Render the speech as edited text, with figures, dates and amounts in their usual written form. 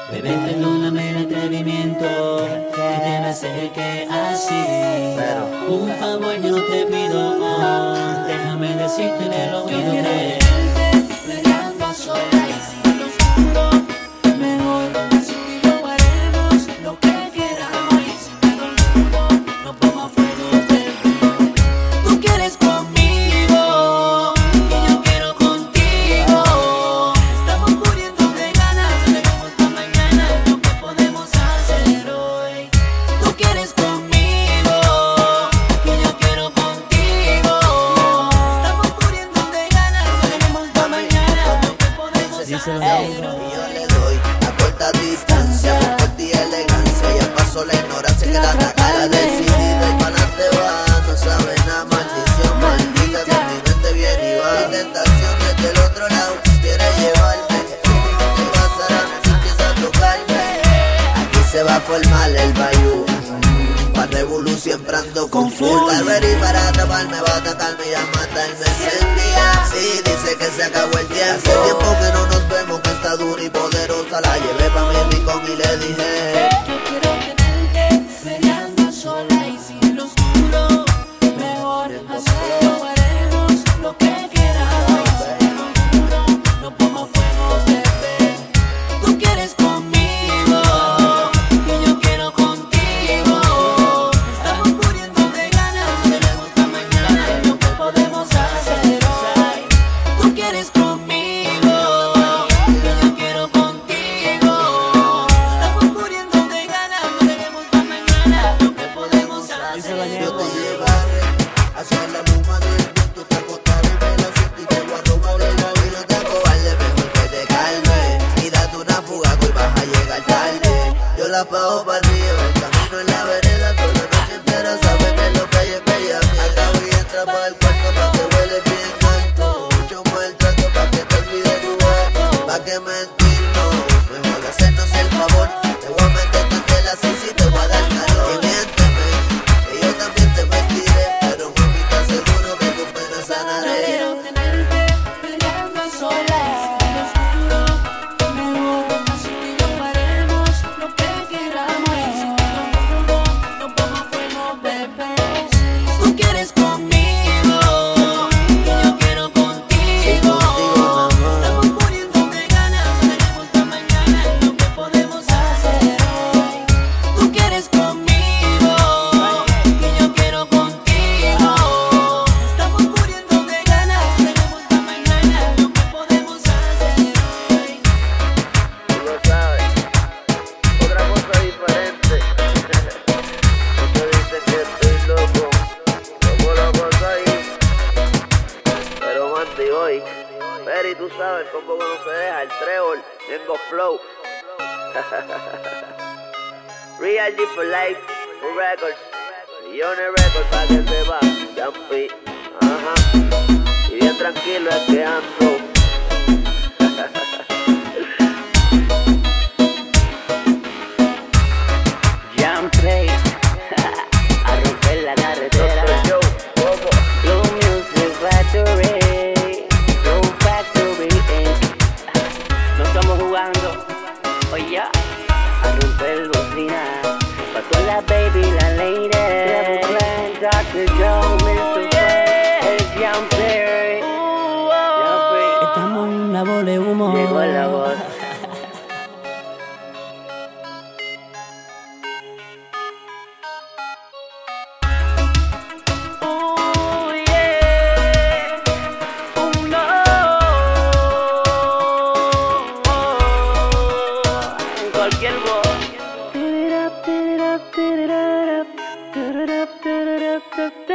Bebé, perdóname el atrevimiento que te me acerque así. Un favor yo te pido, déjame decirte en el oído que peleando a solas y en lo oscuro, mejor así tú y yo haremos lo que queramos y si te doloro, no pongo fuego, bebé. Tú quieres conmigo y yo quiero contigo. Estamos muriendo de ganas, veremos pa' mañana lo que podemos hacer hoy. Tú quieres conmigo y yo quiero contigo. Estamos muriendo de ganas, veremos pa' mañana lo que podemos hacer hoy. Y yo le doy a corta distancia, con corte y elegancia. Ya pasó la ignorancia, queda la cara decidida y para adelante va. No sabe nada, maldición maldita, que mi mente viene y va. Mi tentación desde el otro lado quiere llevarme. ¿Qué pasará si empieza a tocarme? Aquí se va a formar el bayou. Pa' revolú siempre ando con full. Está ready para atraparme, va a atacarme y a matarme. Sentía, sí, dice que se acabó el tiempo. Hace tiempo que no nos vemos, que está dura y poderosa. La llevé pa' mi rincón y le dije: yo quiero tenerte peleando a solas y si en lo oscuro, mejor hacerlo, haremos lo que queramos. Si te lo juro, no pongo fuego, bebé. Tú quieres conmigo y yo quiero contigo. Estamos muriendo de ganas, veremos pa' mañana lo que podemos hacer hoy. Tú quieres conmigo y yo quiero contigo. Estamos muriendo de ganas, veremos pa' mañana lo que podemos hacer yo te hoy. llevaré hacia la luma del viento, te acostaré, me la siento y te voy a robar el móvil. No te cobarde, mejor que te calme y date una fuga que hoy vas a llegar tarde. Yo la pago para arriba, el camino en la vereda, toda la noche entera, sabes que lo que hay es bella. Acabo y entra para el cuarto pa' que huele bien alto. Mucho maltrato pa' que te olvides tu ex. Pa' que mentirnos, mejor hacernos el favor. Te voy a meter candela así si te voy a dar calor. Y miénteme, que yo también te mentiré, pero mami, te aseguro que tu pena Yo sanaré. quiero tenerte peleando a solas en lo oscuro, mejor así tú y yo haremos lo que queramos y si te lo juro, no pongo fuego, bebé. Tú quieres conmigo y yo quiero contigo. Estamos muriendo de ganas, veremos pa' mañana lo que podemos hacer hoy. Tú quieres conmigo y yo quiero contigo. Estamos muriendo de ganas, veremos pa' mañana lo que podemos hacer hoy. Tú lo sabes, otra cosa diferente. Muchos dicen que estoy loco, como loco soy, pero Mandy hoy. Perry, tú sabes cómo uno se deja, el trébol, tengo flow. Real G for life, for records, millones records pa' que sepa, Jumpy, ajá, y bien tranquilo es que ando. Jump Play, a romper la carretera. Yo, como Blue Music Factory, Blue Factory, no estamos jugando, oye, a romper bocina. Pa' todas las baby, la lady, Dr. Joe, Mr. Fred, Jump Play. Estamos en la bola de humo. Llegó la voz. Cualquier voz.